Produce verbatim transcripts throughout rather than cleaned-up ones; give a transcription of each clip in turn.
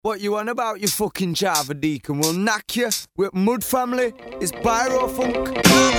What you on about, you fucking Java Deacon? We'll knock you with Mud Family. It's Pyro Funk.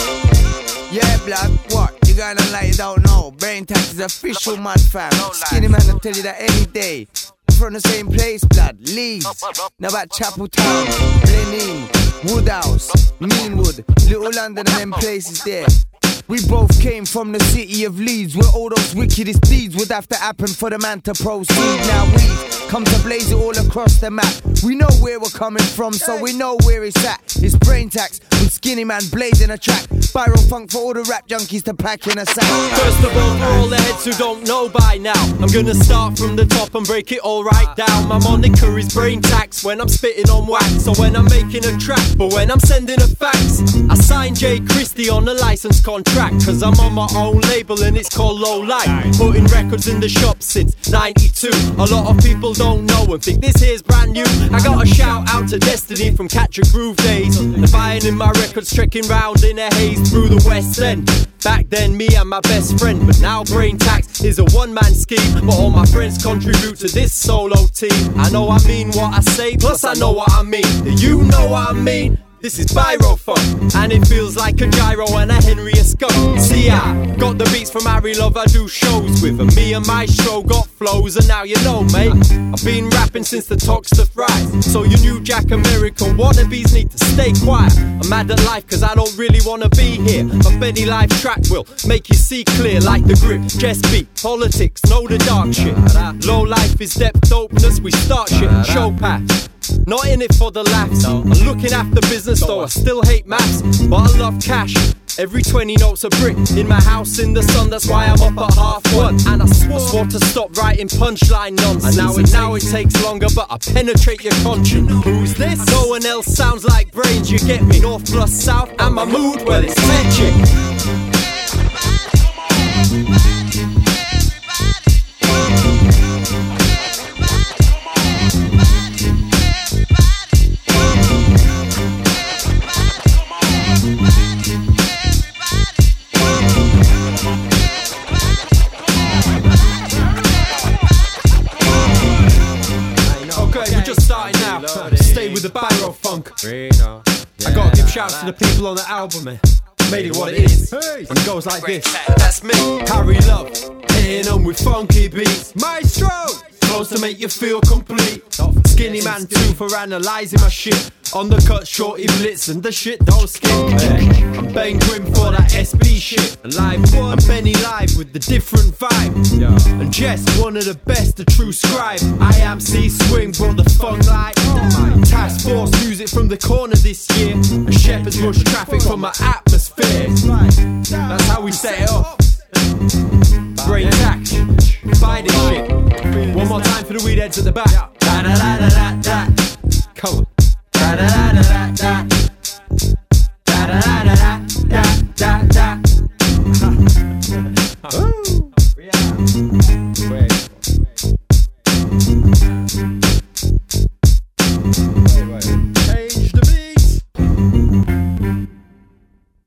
Yeah, blood, what? You gonna lie, you don't know. Brain Tax is official, mad fam. Skinny man, I'll tell you that any day. From the same place, blood, Leeds. Now about Chapel Town, Blenheim, Woodhouse, Meanwood, Little London and them places there. We both came from the city of Leeds, where all those wickedest deeds would have to happen for the man to proceed. Now we come to blaze it all across the map. We know where we're coming from, so we know where it's at. It's Brain Tax with Skinny Man blazing a track. Pyro Funk for all the rap junkies to pack in a sack. First of all, for all the heads who don't know by now, I'm gonna start from the top and break it all right down. My moniker is Brain Tax when I'm spitting on wax, or when I'm making a track, but when I'm sending a fax, I signed Jay Christie on a license contract, cause I'm on my own label and it's called Low Life. Putting records in the shop since ninety-two. A lot of people don't know and think this here's brand new. I got a shout out to Destiny from Catch a Groove days. They're buying in my records, trekking round in a haze through the West End. Back then me and my best friend, but now Brain Tax is a one-man scheme. But all my friends contribute to this solo team. I know I mean what I say, plus I know what I mean. Do you know what I mean? This is Pyro Funk, and it feels like a gyro and a Henry a skunk. See, I got the beats from Harry Love, I do shows with, and me and Maestro got flows, and now you know, mate, I've been rapping since the talks to fries. So you new Jack American wannabes need to stay quiet. I'm mad at life cause I don't really wanna be here. My Benny Live track will make you see clear like the grip. Just beat, politics, know the dark shit. Low life is depth dopeness, we start shit, show path. Not in it for the laughs, I'm looking after business though I still hate maths. But I love cash, every twenty notes a brick. In my house in the sun, that's why I'm up at half one. And I swore, swore to stop writing punchline nonsense. And now it, now it takes longer, but I penetrate your conscience. Who's this? No one else sounds like Brains, you get me. North plus south, and my mood, well it's magic. Stay with the Pyro Funk. I gotta give shouts to the people on the album, man. Made it what it is. And it goes like this. That's me, Harry Love, hitting on with funky beats. Maestro, close to make you feel complete. Skinny Man too for analysing my shit. On the cut, Shorty Blitz and the shit don't skip. Hey, I'm Ben Grimm for that S B shit. And live, I'm Benny Live with the different vibe. Yeah. And Jess, one of the best, a true scribe. I am C Swing, brought the funk light. Oh, Task Force music from the corner this year. And Shepherd's Rush traffic from my atmosphere. That's how we set it off. Brain Tax, buy this shit. One more time for the weed heads at the back. Da da da da da da. Come on. Da da da da da da.